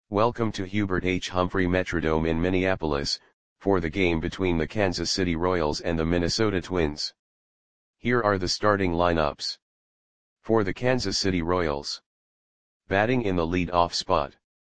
Welcome to Hubert H. Humphrey Metrodome in Minneapolis, for the game between the Kansas City Royals and the Minnesota Twins. Here are the starting lineups. For the Kansas City Royals. Batting in the lead-off spot.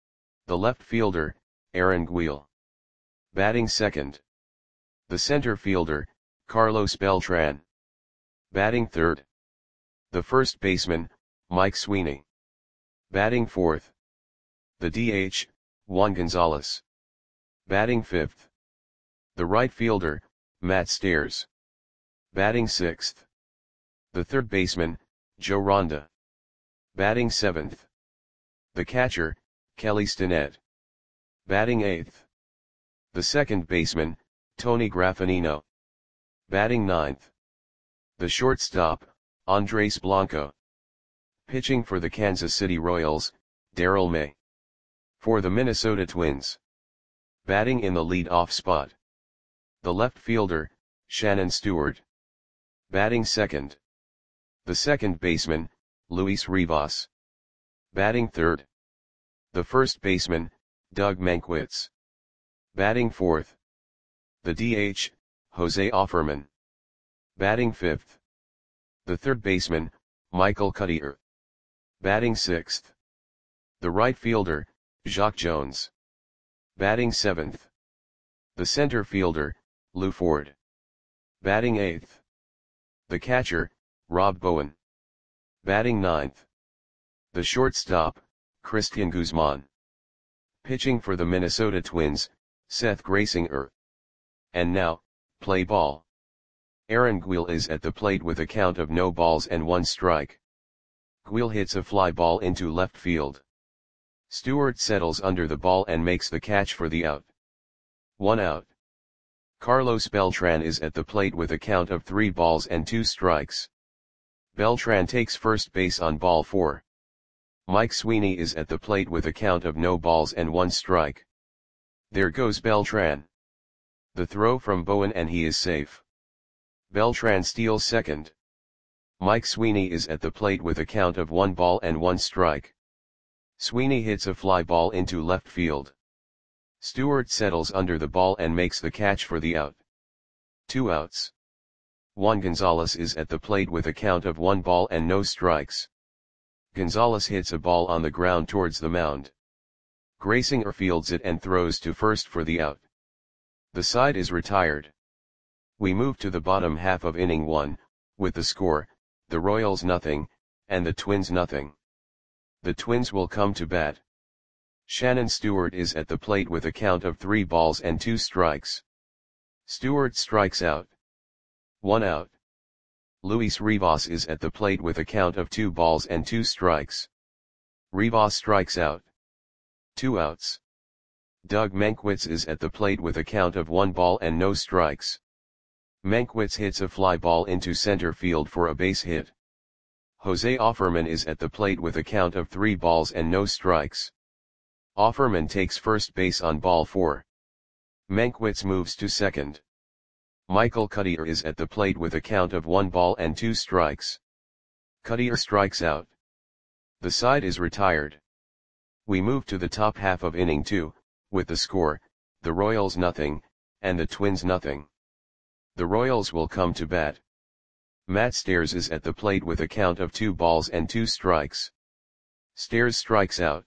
The left fielder, Aaron Guil. Batting second. The center fielder, Carlos Beltran. Batting third. The first baseman, Mike Sweeney. Batting fourth. The DH, Juan Gonzalez. Batting fifth. The right fielder, Matt Stairs. Batting sixth. The third baseman, Joe Ronda. Batting seventh. The catcher, Kelly Stinnett. Batting eighth. The second baseman, Tony Graffagnino. Batting ninth. The shortstop, Andres Blanco. Pitching for the Kansas City Royals, Darrell May. For the Minnesota Twins. Batting in the lead-off spot. The left fielder, Shannon Stewart. Batting second. The second baseman, Luis Rivas. Batting third. The first baseman, Doug Mankiewicz. Batting fourth. The DH, Jose Offerman. Batting fifth. The third baseman, Michael Cuddyer. Batting sixth. The right fielder, Jacque Jones. Batting seventh. The center fielder, Lew Ford. Batting eighth. The catcher, Rob Bowen. Batting ninth. The shortstop, Cristian Guzman. Pitching for the Minnesota Twins, Seth Graysinger. And now, play ball. Aaron Guil is at the plate with a count of no balls and one strike. Guil hits a fly ball into left field. Stewart settles under the ball and makes the catch for the out. 1 out. Carlos Beltran is at the plate with a count of 3 balls and 2 strikes. Beltran takes first base on ball 4. Mike Sweeney is at the plate with a count of no balls and 1 strike. There goes Beltran. The throw from Bowen and he is safe. Beltran steals second. Mike Sweeney is at the plate with a count of 1 ball and 1 strike. Sweeney hits a fly ball into left field. Stewart settles under the ball and makes the catch for the out. 2 outs. Juan Gonzalez is at the plate with a count of 1 ball and no strikes. Gonzalez hits a ball on the ground towards the mound. Graysinger fields it and throws to first for the out. The side is retired. We move to the bottom half of inning 1, with the score, the Royals nothing, and the Twins nothing. The Twins will come to bat. Shannon Stewart is at the plate with a count of 3 balls and 2 strikes. Stewart strikes out. 1 out. Luis Rivas is at the plate with a count of 2 balls and 2 strikes. Rivas strikes out. 2 outs. Doug Mankiewicz is at the plate with a count of 1 ball and no strikes. Mankiewicz hits a fly ball into center field for a base hit. Jose Offerman is at the plate with a count of 3 balls and no strikes. Offerman takes first base on ball 4. Mankiewicz moves to second. Michael Cuddyer is at the plate with a count of 1 ball and 2 strikes. Cuddyer strikes out. The side is retired. We move to the top half of inning 2, with the score, the Royals nothing, and the Twins nothing. The Royals will come to bat. Matt Stairs is at the plate with a count of 2 balls and 2 strikes. Stairs strikes out.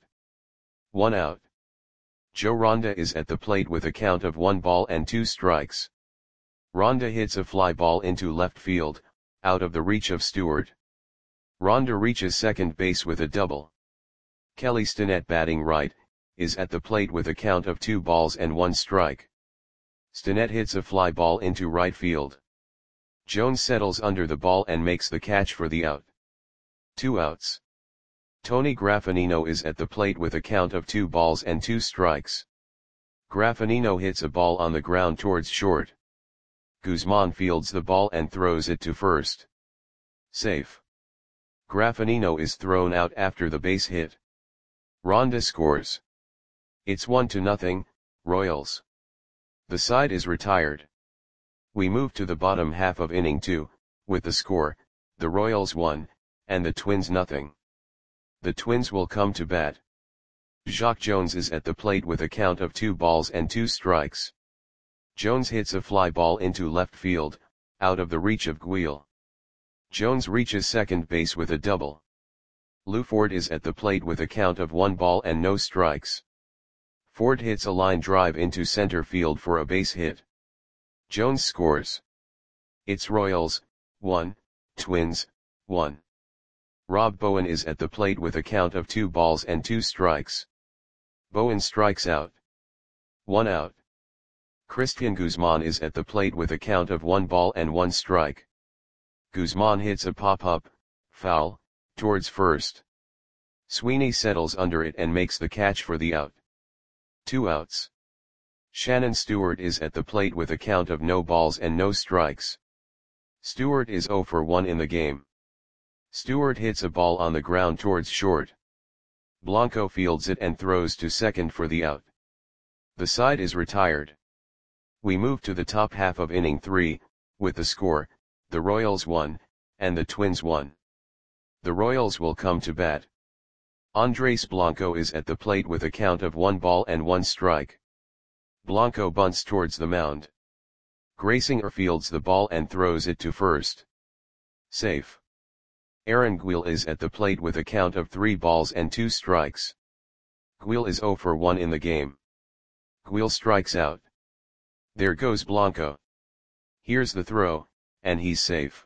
1 out. Joe Ronda is at the plate with a count of 1 ball and 2 strikes. Ronda hits a fly ball into left field, out of the reach of Stewart. Ronda reaches second base with a double. Kelly Stinnett, batting right, is at the plate with a count of 2 balls and 1 strike. Stinnett hits a fly ball into right field. Jones settles under the ball and makes the catch for the out. 2 outs. Tony Graffagnino is at the plate with a count of 2 balls and 2 strikes. Graffagnino hits a ball on the ground towards short. Guzman fields the ball and throws it to first. Safe. Graffagnino is thrown out after the base hit. Ronda scores. It's 1-0, Royals. The side is retired. We move to the bottom half of inning 2, with the score, the Royals 1, and the Twins nothing. The Twins will come to bat. Jacque Jones is at the plate with a count of 2 balls and 2 strikes. Jones hits a fly ball into left field, out of the reach of Gouil. Jones reaches second base with a double. Lew Ford is at the plate with a count of 1 ball and no strikes. Ford hits a line drive into center field for a base hit. Jones scores. It's Royals, 1, Twins, 1. Rob Bowen is at the plate with a count of 2 balls and 2 strikes. Bowen strikes out. 1 out. Cristian Guzman is at the plate with a count of 1 ball and 1 strike. Guzman hits a pop-up, foul, towards first. Sweeney settles under it and makes the catch for the out. 2 outs. Shannon Stewart is at the plate with a count of no balls and no strikes. Stewart is 0 for 1 in the game. Stewart hits a ball on the ground towards short. Blanco fields it and throws to second for the out. The side is retired. We move to the top half of inning 3, with the score, the Royals 1, and the Twins 1. The Royals will come to bat. Andres Blanco is at the plate with a count of 1 ball and 1 strike. Blanco bunts towards the mound. Graysinger fields the ball and throws it to first. Safe. Aaron Gouil is at the plate with a count of 3 balls and 2 strikes. Gouil is 0 for 1 in the game. Gouil strikes out. There goes Blanco. Here's the throw, and he's safe.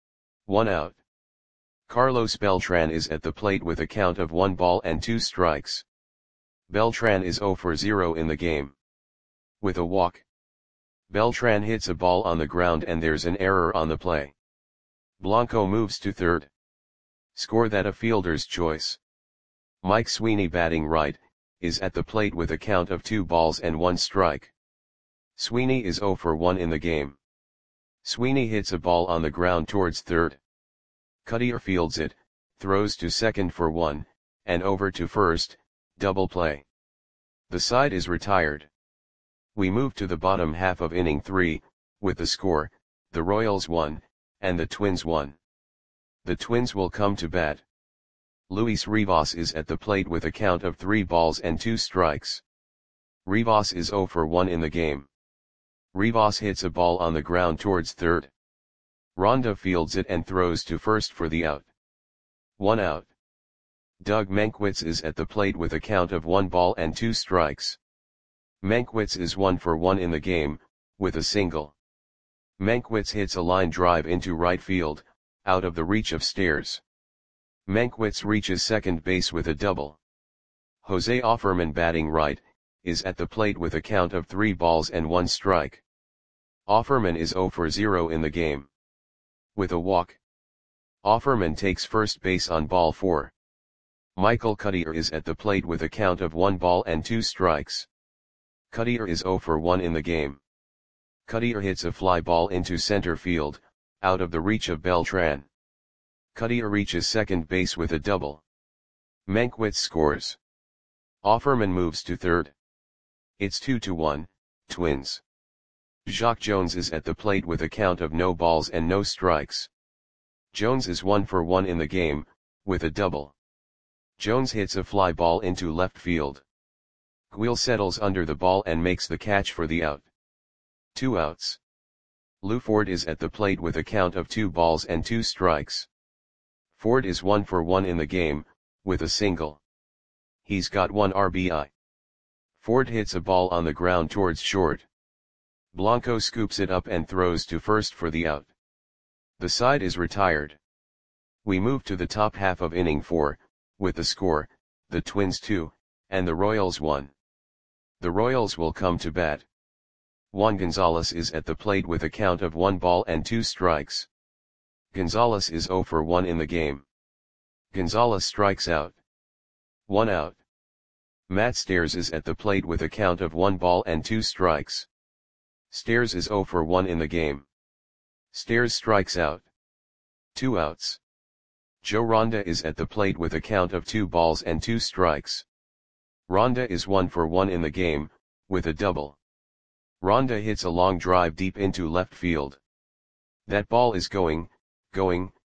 1 out. Carlos Beltran is at the plate with a count of 1 ball and 2 strikes. Beltran is 0 for 0 in the game. With a walk. Beltran hits a ball on the ground and there's an error on the play. Blanco moves to third. Score that a fielder's choice. Mike Sweeney batting right, is at the plate with a count of 2 balls and 1 strike. Sweeney is 0 for 1 in the game. Sweeney hits a ball on the ground towards third. Cuttier fields it, throws to second for 1, and over to first, double play. The side is retired. We move to the bottom half of inning 3, with the score, the Royals 1, and the Twins 1. The Twins will come to bat. Luis Rivas is at the plate with a count of 3 balls and 2 strikes. Rivas is 0 for 1 in the game. Rivas hits a ball on the ground towards third. Ronda fields it and throws to first for the out. 1 out. Doug Mankiewicz is at the plate with a count of 1 ball and 2 strikes. Mankiewicz is 1 for 1 in the game, with a single. Mankiewicz hits a line drive into right field, out of the reach of Stairs. Mankiewicz reaches second base with a double. Jose Offerman batting right, is at the plate with a count of 3 balls and 1 strike. Offerman is 0 for 0 in the game. With a walk. Offerman takes first base on ball 4. Michael Cuttier is at the plate with a count of 1 ball and 2 strikes. Cuttier is 0 for 1 in the game. Cuttier hits a fly ball into center field, out of the reach of Beltran. Cuttier reaches second base with a double. Mankiewicz scores. Offerman moves to third. It's 2-1, Twins. Jacque Jones is at the plate with a count of no balls and no strikes. Jones is 1 for 1 in the game, with a double. Jones hits a fly ball into left field. Gouil settles under the ball and makes the catch for the out. 2 outs. Lew Ford is at the plate with a count of 2 balls and 2 strikes. Ford is 1 for 1 in the game, with a single. He's got 1 RBI. Ford hits a ball on the ground towards short. Blanco scoops it up and throws to first for the out. The side is retired. We move to the top half of inning 4, with the score, the Twins 2, and the Royals 1. The Royals will come to bat. Juan Gonzalez is at the plate with a count of 1 ball and 2 strikes. Gonzalez is 0 for 1 in the game. Gonzalez strikes out. 1 out. Matt Stairs is at the plate with a count of 1 ball and 2 strikes. Stairs is 0 for 1 in the game. Stairs strikes out. 2 outs. Joe Ronda is at the plate with a count of 2 balls and 2 strikes. Ronda is 1 for 1 in the game, with a double. Ronda hits a long drive deep into left field. That ball is gone.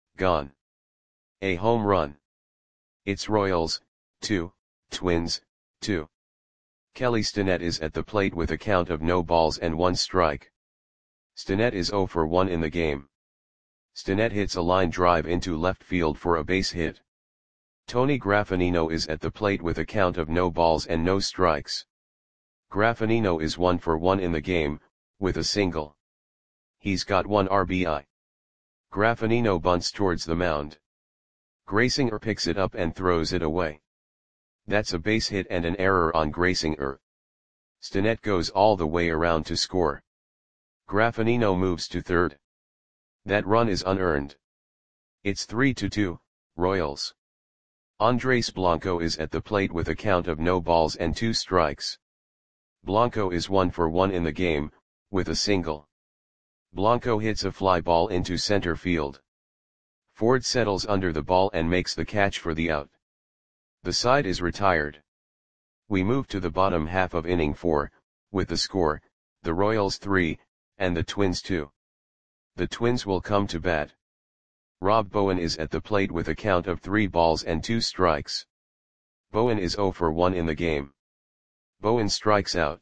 A home run. It's Royals, 2, Twins, 2. Kelly Stinnett is at the plate with a count of no balls and 1 strike. Stinnett is 0 for 1 in the game. Stinnett hits a line drive into left field for a base hit. Tony Graffagnino is at the plate with a count of no balls and no strikes. Graffagnino is 1 for 1 in the game, with a single. He's got 1 RBI. Graffagnino bunts towards the mound. Graysinger picks it up and throws it away. That's a base hit and an error on Graysinger. Stinnett goes all the way around to score. Graffagnino moves to third. That run is unearned. It's 3-2, Royals. Andres Blanco is at the plate with a count of no balls and 2 strikes. Blanco is 1 for 1 in the game, with a single. Blanco hits a fly ball into center field. Ford settles under the ball and makes the catch for the out. The side is retired. We move to the bottom half of inning 4, with the score, the Royals 3, and the Twins 2. The Twins will come to bat. Rob Bowen is at the plate with a count of 3 balls and 2 strikes. Bowen is 0 for 1 in the game. Bowen strikes out.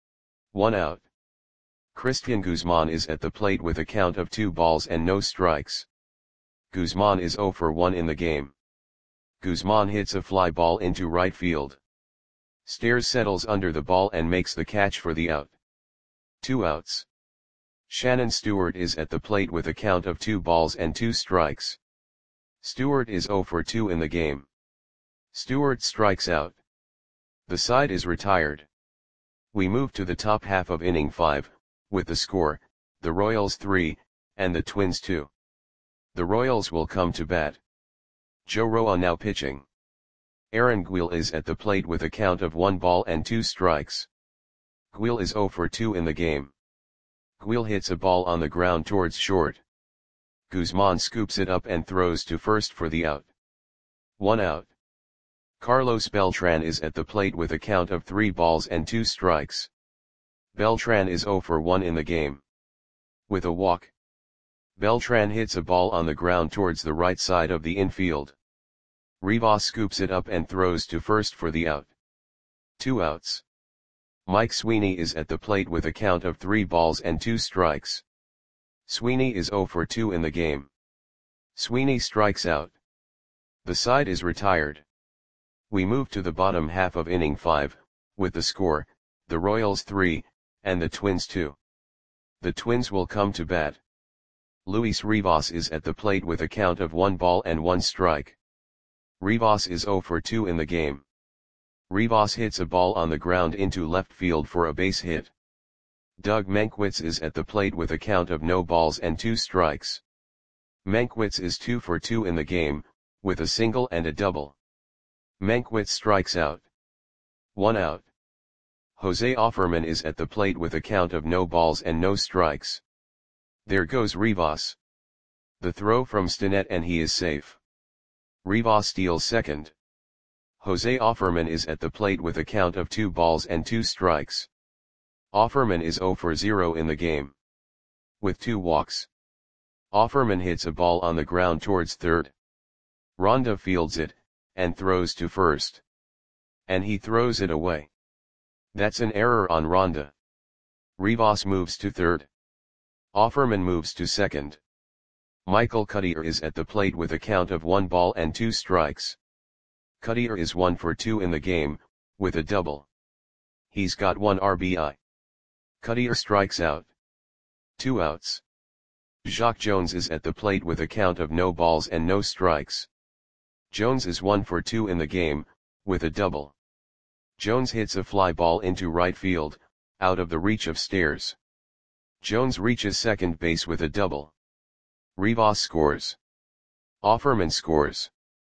1 out. Christian Guzman is at the plate with a count of 2 balls and no strikes. Guzman is 0 for 1 in the game. Guzman hits a fly ball into right field. Stairs settles under the ball and makes the catch for the out. 2 outs. Shannon Stewart is at the plate with a count of 2 balls and 2 strikes. Stewart is 0 for 2 in the game. Stewart strikes out. The side is retired. We move to the top half of inning 5, with the score, the Royals 3, and the Twins 2. The Royals will come to bat. Joe Roa now pitching. Aaron Guil is at the plate with a count of 1 ball and 2 strikes. Guil is 0 for 2 in the game. Guil hits a ball on the ground towards short. Guzman scoops it up and throws to first for the out. 1 out. Carlos Beltran is at the plate with a count of 3 balls and 2 strikes. Beltran is 0 for 1 in the game. With a walk. Beltran hits a ball on the ground towards the right side of the infield. Rivas scoops it up and throws to first for the out. 2 outs. Mike Sweeney is at the plate with a count of 3 balls and 2 strikes. Sweeney is 0 for 2 in the game. Sweeney strikes out. The side is retired. We move to the bottom half of inning 5, with the score, the Royals 3, and the Twins 2. The Twins will come to bat. Luis Rivas is at the plate with a count of 1 ball and 1 strike. Rivas is 0 for 2 in the game. Rivas hits a ball on the ground into left field for a base hit. Doug Mankiewicz is at the plate with a count of no balls and 2 strikes. Mankiewicz is 2 for 2 in the game, with a single and a double. Mankiewicz strikes out. 1 out. Jose Offerman is at the plate with a count of no balls and no strikes. There goes Rivas. The throw from Stinnett and he is safe. Rivas steals second. Jose Offerman is at the plate with a count of 2 balls and 2 strikes. Offerman is 0 for 0 in the game. With 2 walks. Offerman hits a ball on the ground towards third. Ronda fields it, and throws to first. And he throws it away. That's an error on Ronda. Rivas moves to third. Offerman moves to second. Michael Cuddyer is at the plate with a count of 1 ball and 2 strikes. Cuddyer is 1 for 2 in the game, with a double. He's got 1 RBI. Cuddyer strikes out. 2 outs. Jacque Jones is at the plate with a count of no balls and no strikes. Jones is 1 for 2 in the game, with a double. Jones hits a fly ball into right field, out of the reach of Stairs. Jones reaches second base with a double. Rivas scores. Offerman scores.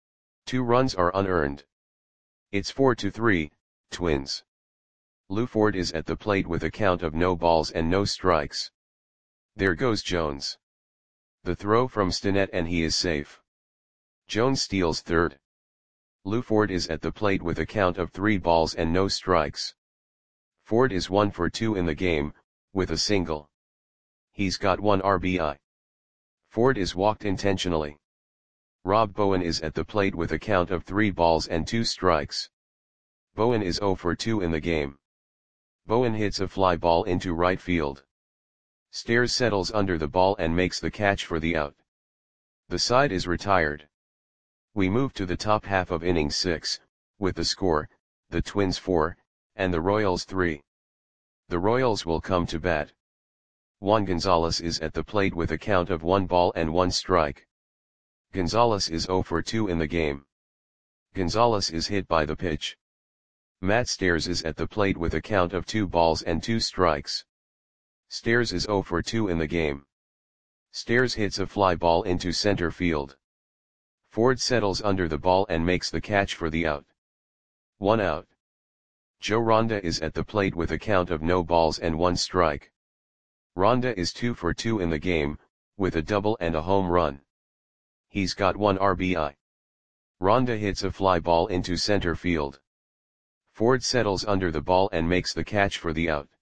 2 runs are unearned. It's 4-3, Twins. Lou Ford is at the plate with a count of no balls and no strikes. There goes Jones. The throw from Stinnett and he is safe. Jones steals third. Lou Ford is at the plate with a count of 3 balls and no strikes. Ford is 1 for 2 in the game, with a single. He's got 1 RBI. Ford is walked intentionally. Rob Bowen is at the plate with a count of 3 balls and 2 strikes. Bowen is 0 for 2 in the game. Bowen hits a fly ball into right field. Stairs settles under the ball and makes the catch for the out. The side is retired. We move to the top half of inning 6, with the score, the Twins 4, and the Royals 3. The Royals will come to bat. Juan Gonzalez is at the plate with a count of 1 ball and 1 strike. Gonzalez is 0 for 2 in the game. Gonzalez is hit by the pitch. Matt Stairs is at the plate with a count of 2 balls and 2 strikes. Stairs is 0 for 2 in the game. Stairs hits a fly ball into center field. Ford settles under the ball and makes the catch for the out. 1 out. Joe Ronda is at the plate with a count of no balls and 1 strike. Ronda is 2 for 2 in the game, with a double and a home run. He's got 1 RBI. Ronda hits a fly ball into center field. Ford settles under the ball and makes the catch for the out.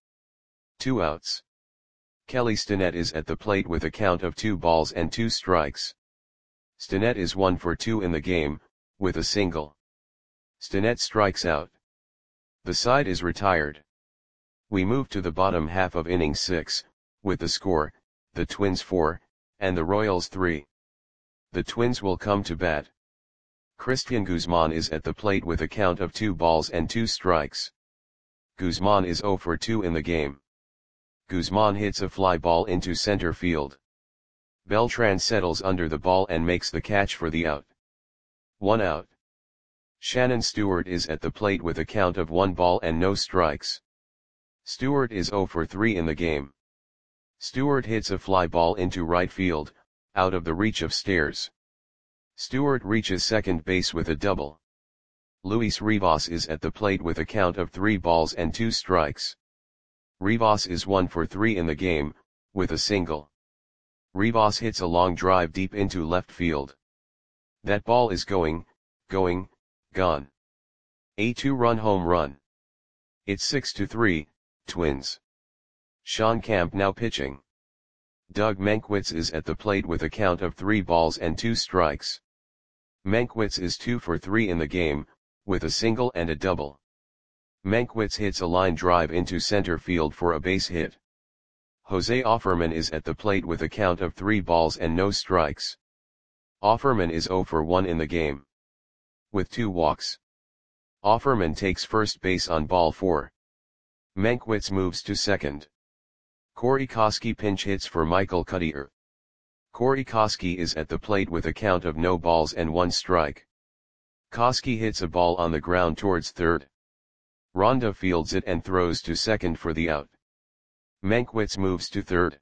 2 outs. Kelly Stinnett is at the plate with a count of 2 balls and 2 strikes. Stinnett is 1 for 2 in the game, with a single. Stinnett strikes out. The side is retired. We move to the bottom half of inning 6, with the score, the Twins 4, and the Royals 3. The Twins will come to bat. Christian Guzman is at the plate with a count of 2 balls and 2 strikes. Guzman is 0 for 2 in the game. Guzman hits a fly ball into center field. Beltran settles under the ball and makes the catch for the out. 1 out. Shannon Stewart is at the plate with a count of 1 ball and no strikes. Stewart is 0 for 3 in the game. Stewart hits a fly ball into right field, out of the reach of Stairs. Stewart reaches second base with a double. Luis Rivas is at the plate with a count of 3 balls and 2 strikes. Rivas is 1 for 3 in the game, with a single. Rivas hits a long drive deep into left field. That ball is gone. A 2-run home run. It's 6-3, Twins. Sean Camp now pitching. Doug Mankiewicz is at the plate with a count of 3 balls and 2 strikes. Mankiewicz is 2 for 3 in the game, with a single and a double. Mankiewicz hits a line drive into center field for a base hit. Jose Offerman is at the plate with a count of 3 balls and no strikes. Offerman is 0 for 1 in the game. With 2 walks. Offerman takes first base on ball 4. Mankiewicz moves to second. Corey Koskie pinch hits for Michael Cuddyer. Corey Koskie is at the plate with a count of no balls and 1 strike. Koskie hits a ball on the ground towards third. Ronda fields it and throws to second for the out. Mankiewicz moves to third.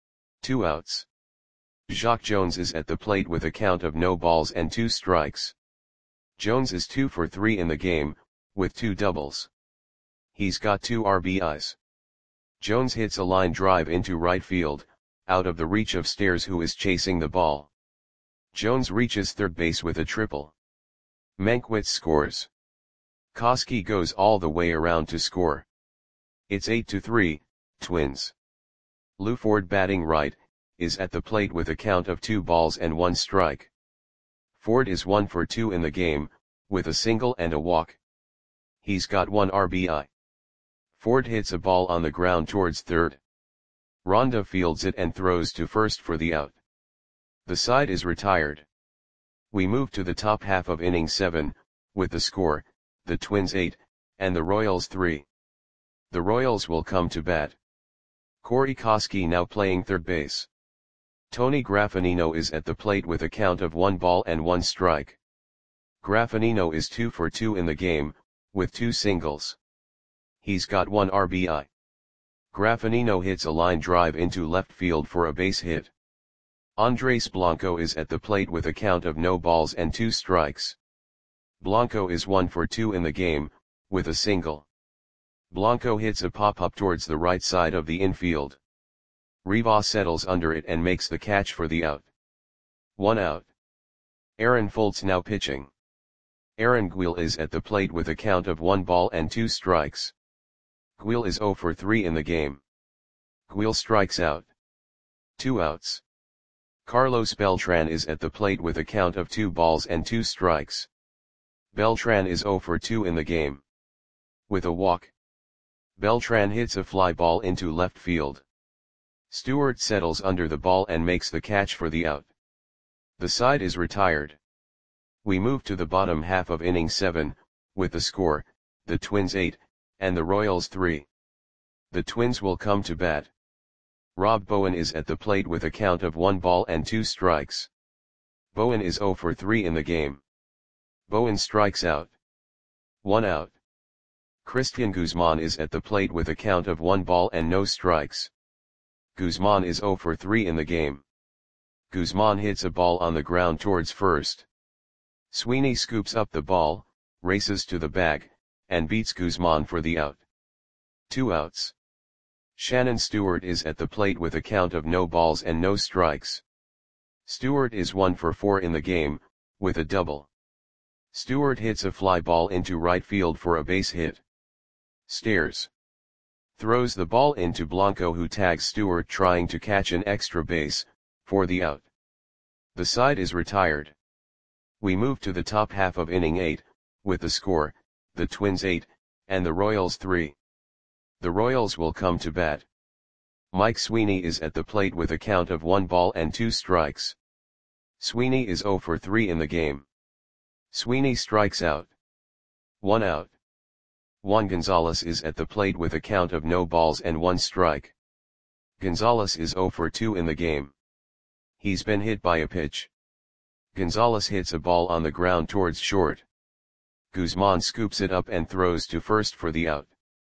2 outs. Jacque Jones is at the plate with a count of no balls and 2 strikes. Jones is 2 for 3 in the game, with 2 doubles. He's got 2 RBIs. Jones hits a line drive into right field, out of the reach of Stairs who is chasing the ball. Jones reaches third base with a triple. Mankiewicz scores. Koskie goes all the way around to score. It's 8-3, Twins. Lou Ford batting right, is at the plate with a count of 2 balls and 1 strike. Ford is 1 for 2 in the game, with a single and a walk. He's got 1 RBI. Ford hits a ball on the ground towards third. Ronda fields it and throws to first for the out. The side is retired. We move to the top half of inning 7, with the score, the Twins 8, and the Royals 3. The Royals will come to bat. Corey Koskie now playing third base. Tony Graffinino is at the plate with a count of 1 ball and 1 strike. Graffinino is 2 for 2 in the game, with 2 singles. He's got 1 RBI. Graffinino hits a line drive into left field for a base hit. Andres Blanco is at the plate with a count of no balls and 2 strikes. Blanco is 1 for 2 in the game, with a single. Blanco hits a pop-up towards the right side of the infield. Rivas settles under it and makes the catch for the out. 1 out. Aaron Foltz now pitching. Aaron Guil is at the plate with a count of 1 ball and 2 strikes. Guil is 0 for 3 in the game. Guil strikes out. 2 outs. Carlos Beltran is at the plate with a count of 2 balls and 2 strikes. Beltran is 0 for 2 in the game. with a walk. Beltran hits a fly ball into left field. Stewart settles under the ball and makes the catch for the out. The side is retired. We move to the bottom half of inning 7, with the score, the Twins 8, and the Royals 3. The Twins will come to bat. Rob Bowen is at the plate with a count of 1 ball and 2 strikes. Bowen is 0 for 3 in the game. Bowen strikes out. 1 out. Christian Guzman is at the plate with a count of 1 ball and no strikes. Guzman is 0 for 3 in the game. Guzman hits a ball on the ground towards first. Sweeney scoops up the ball, races to the bag, and beats Guzman for the out. 2 outs. Shannon Stewart is at the plate with a count of no balls and no strikes. Stewart is 1 for 4 in the game, with a double. Stewart hits a fly ball into right field for a base hit. Stairs throws the ball into Blanco, who tags Stewart trying to catch an extra base, for the out. The side is retired. We move to the top half of inning 8, with the score, the Twins 8, and the Royals 3. The Royals will come to bat. Mike Sweeney is at the plate with a count of 1 ball and 2 strikes. Sweeney is 0 for 3 in the game. Sweeney strikes out. 1 out. Juan Gonzalez is at the plate with a count of no balls and 1 strike. Gonzalez is 0 for 2 in the game. He's been hit by a pitch. Gonzalez hits a ball on the ground towards short. Guzman scoops it up and throws to first for the out.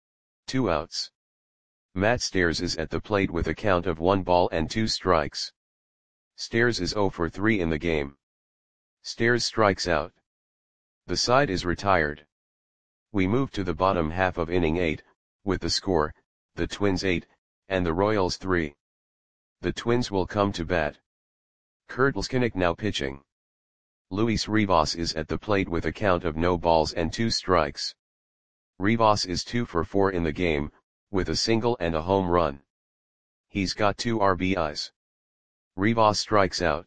2 outs. Matt Stairs is at the plate with a count of 1 ball and 2 strikes. Stairs is 0 for 3 in the game. Stairs strikes out. The side is retired. We move to the bottom half of inning 8, with the score, the Twins 8, and the Royals 3. The Twins will come to bat. Kurt Leskinick now pitching. Luis Rivas is at the plate with a count of no balls and 2 strikes. Rivas is 2 for 4 in the game, with a single and a home run. He's got 2 RBIs. Rivas strikes out.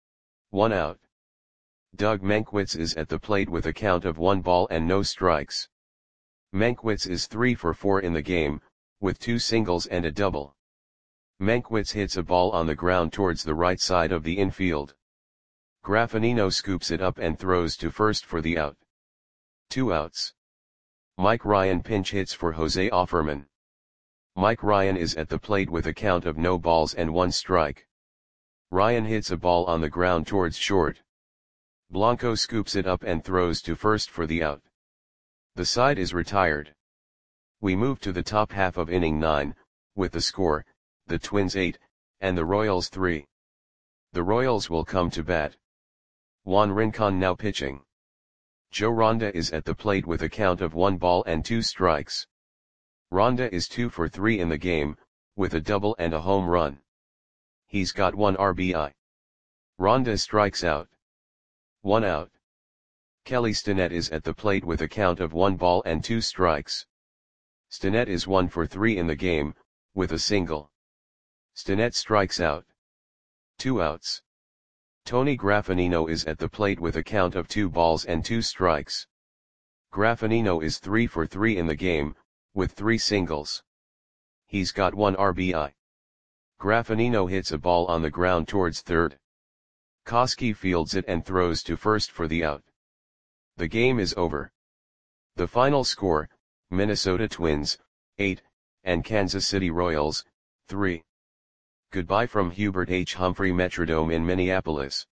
1 out. Doug Mankiewicz is at the plate with a count of 1 ball and no strikes. Mankiewicz is 3 for 4 in the game, with 2 singles and a double. Mankiewicz hits a ball on the ground towards the right side of the infield. Graffinino scoops it up and throws to first for the out. 2 outs. Mike Ryan pinch hits for Jose Offerman. Mike Ryan is at the plate with a count of no balls and 1 strike. Ryan hits a ball on the ground towards short. Blanco scoops it up and throws to first for the out. The side is retired. We move to the top half of inning 9, with the score, the Twins 8, and the Royals 3. The Royals will come to bat. Juan Rincon now pitching. Joe Ronda is at the plate with a count of 1 ball and 2 strikes. Ronda is 2 for 3 in the game, with a double and a home run. He's got 1 RBI. Ronda strikes out. 1 out. Kelly Stinnett is at the plate with a count of 1 ball and 2 strikes. Stinnett is 1 for 3 in the game, with a single. Stinnett strikes out. 2 outs. Tony Graffinino is at the plate with a count of 2 balls and 2 strikes. Graffinino is 3 for 3 in the game, with 3 singles. He's got 1 RBI. Graffinino hits a ball on the ground towards third. Koski fields it and throws to first for the out. The game is over. The final score, Minnesota Twins, 8, and Kansas City Royals, 3. Goodbye from Hubert H. Humphrey Metrodome in Minneapolis.